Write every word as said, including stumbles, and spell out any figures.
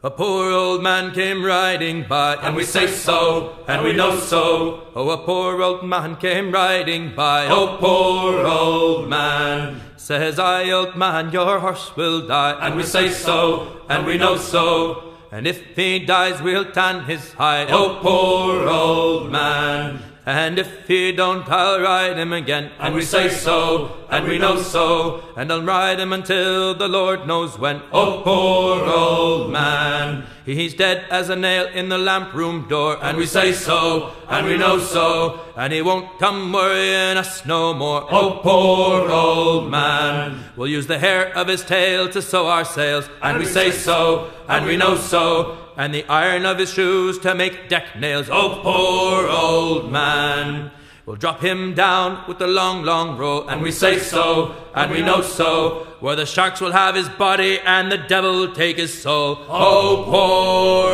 A poor old man came riding by, and we say so, and we know so. Oh, a poor old man came riding by. Oh, poor old man. Says I, old man, your horse will die. And we say so, and we know so. And if he dies, we'll tan his hide. Oh, poor old man. And if he don't, I'll ride him again. And we say so, and we know so. And I'll ride him until the Lord knows when. Oh, poor old man. He's dead as a nail in the lamp room door. And we say so, and we know so. And he won't come worrying us no more. Oh, poor old man. We'll use the hair of his tail to sew our sails. And we say so, and we know so. And the iron of his shoes to make deck nails. Oh, poor old man. We'll drop him down with the long, long row. And we say so, and we know so. Where the sharks will have his body and the devil take his soul. Oh, poor